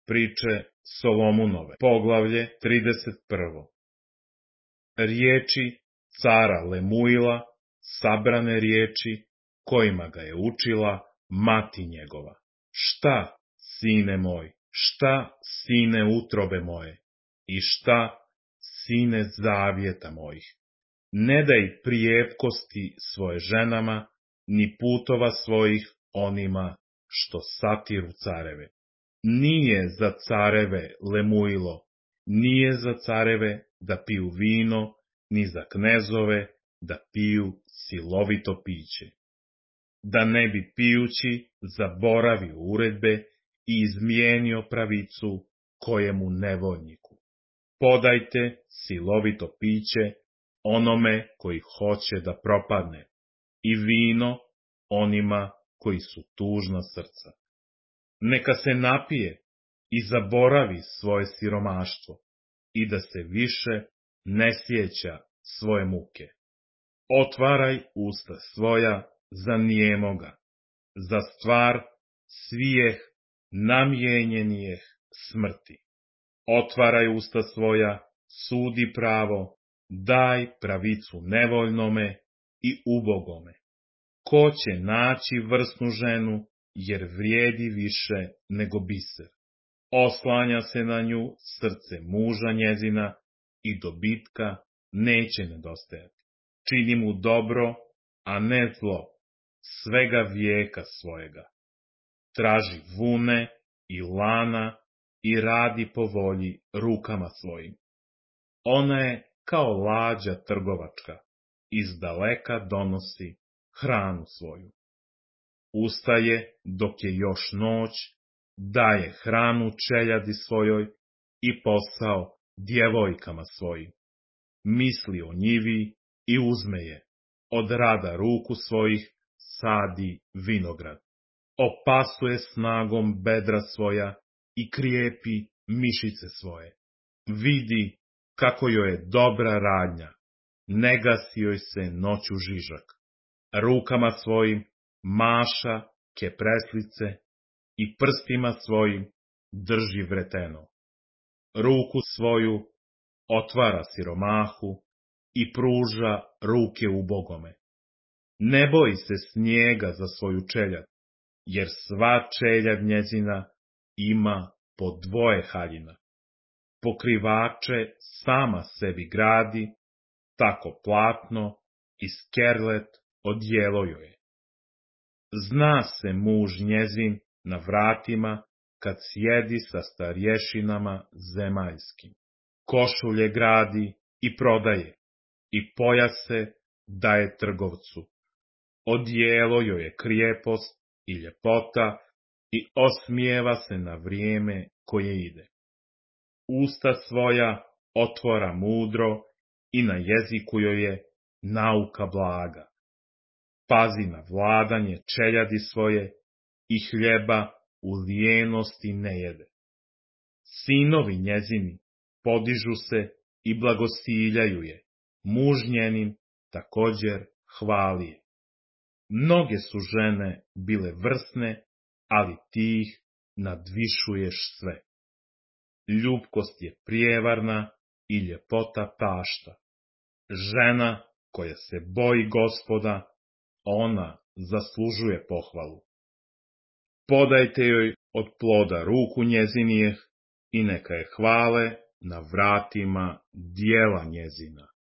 Priče Solomunove, poglavlje 31. Riječi cara Lemuila, sabrane riječi kojima ga je učila mati njegova. Šta, sine moj, šta, sine utrobe moje, i šta, sine zavjeta mojih. Ne daj prijepkosti svoje ženama, ni putova svojih onima što satiru careve. Nije za careve Lemuilo, nije za careve da piju vino, ni za knezove da piju silovito piće. Da ne bi pijući zaboravio uredbe i izmijenio pravicu kojemu nevoljniku. Podajte silovito piće onome koji hoće da propadne i vino onima koji su tužna srca. Neka se napije i zaboravi svoje siromaštvo i da se više ne sjeća svoje muke. Otvaraj usta svoja za nijemoga, za stvar svijeh namijenjenijeh smrti. Otvaraj usta svoja, sudi pravo, daj pravicu nevoljnome i ubogome. Ko će naći vrsnu ženu, jer vrijedi više nego biser. Oslanja se na nju srce muža njezina i dobitka neće nedostajati. Čini mu dobro, a ne zlo, svega vijeka svojega. Traži vune i lana i radi po volji rukama svojim. Ona je kao lađa trgovačka, izdaleka donosi hranu svoju. Ustaje dok je još noć, daje hranu čeljadi svojoj i posao djevojkama svojim. Misli o njivi i uzme je, od rada ruku svojih sadi vinograd. Opasuje snagom bedra svoja i krijepi mišice svoje. Vidi kako joj je dobra radnja, ne gasi joj se noću žižak. Rukama svojim maša kepreslice i prstima svojim drži vreteno. Ruku svoju otvara siromahu i pruža ruke ubogome. Ne boji se snijega za svoju čeljad, jer sva čeljad njezina ima po 2 haljina. Pokrivače sama sebi gradi, tako platno i skerlet odijelo joj je. Zna se muž njezin na vratima kad sjedi sa starješinama zemaljskim. Košulje gradi i prodaje, i pojase daje trgovcu. Odijelo joj je krijepost i ljepota i osmijeva se na vrijeme koje ide. Usta svoja otvora mudro i na jeziku joj je nauka blaga. Pazi na vladanje čeljadi svoje i hljeba u lijenosti ne jede. Sinovi njezini podižu se i blagosiljaju je, muž njenin također hvali je. Mnoge su žene bile vrsne, ali ti ih nadvišuješ sve. Ljubkost je prijevarna i ljepota tašta. Žena koja se boji Gospoda, ona zaslužuje pohvalu. Podajte joj od ploda ruku njezinijeh i neka je hvale na vratima dijela njezina.